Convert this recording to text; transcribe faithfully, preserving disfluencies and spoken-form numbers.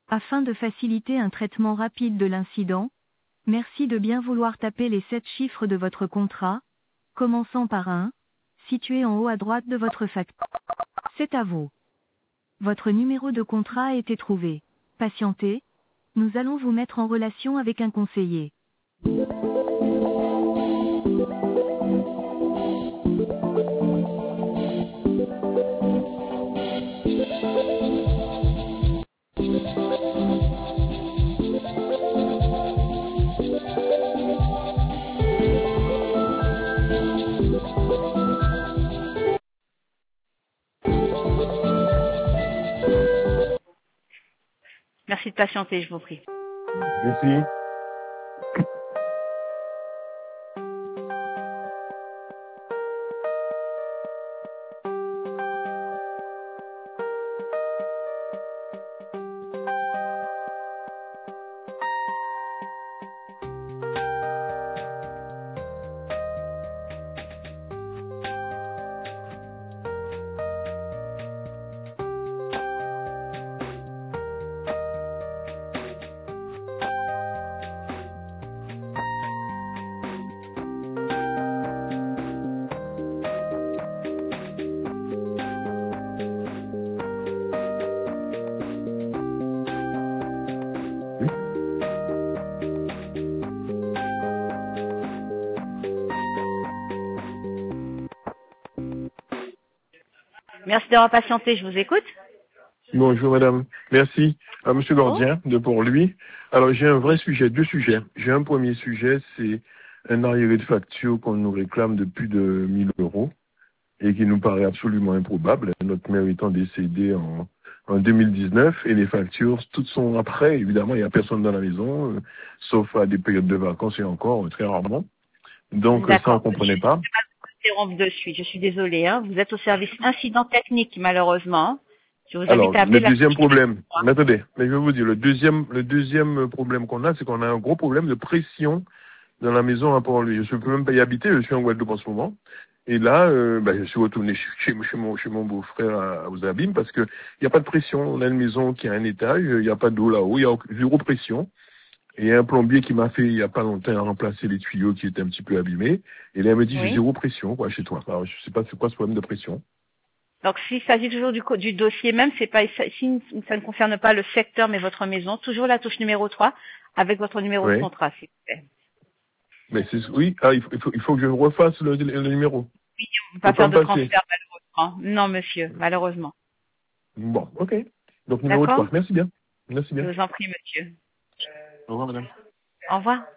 Afin de faciliter un traitement rapide de l'incident, merci de bien vouloir taper les sept chiffres de votre contrat, commençant par un, situé en haut à droite de votre facture. C'est à vous. Votre numéro de contrat a été trouvé. Patientez, nous allons vous mettre en relation avec un conseiller. Merci de patienter, je vous prie. Merci. Merci d'avoir patienté, je vous écoute. Bonjour madame, merci à monsieur Gordien de pour lui. Alors j'ai un vrai sujet, deux sujets. J'ai un premier sujet, c'est un arriéré de facture qu'on nous réclame de plus de mille euros et qui nous paraît absolument improbable, notre mère étant décédée en, en deux mille dix-neuf et les factures, toutes sont après, évidemment il n'y a personne dans la maison, euh, sauf à des périodes de vacances et encore euh, très rarement. Donc ça on ne comprenait pas. Je vais interrompre de suite, je suis désolée, hein. Vous êtes au service incident technique malheureusement. Je vous Alors, invite à appeler le la deuxième problème, mais attendez, mais je vais vous dire, le deuxième, le deuxième problème qu'on a, c'est qu'on a un gros problème de pression dans la maison à Port-Louis. Je ne peux même pas y habiter, je suis en Guadeloupe en ce moment. Et là, euh, bah, je suis retourné chez, chez, chez mon, chez mon beau-frère à, aux Abîmes parce que il n'y a pas de pression. On a une maison qui a un étage, il n'y a pas d'eau là-haut, il y a zéro pression. Et il y a un plombier qui m'a fait il n'y a pas longtemps remplacer les tuyaux qui étaient un petit peu abîmés. Et là, il me dit, Oui. j'ai zéro pression, quoi, chez toi. Alors, je sais pas c'est quoi ce problème de pression. Donc, s'il s'agit toujours du, du dossier même, c'est pas, si ça ne concerne pas le secteur, mais votre maison, toujours la touche numéro trois avec votre numéro Oui. de contrat, s'il vous plaît. Mais c'est, oui, ah, il faut, il faut, il faut que je refasse le, le, le numéro. Oui, on ne peut pas Faut faire pas de me passer. transfert, malheureusement. Non, monsieur, malheureusement. Bon, ok. Donc, numéro D'accord? trois. Merci bien. Merci Je bien. vous en prie, monsieur. Au revoir, madame. Au revoir.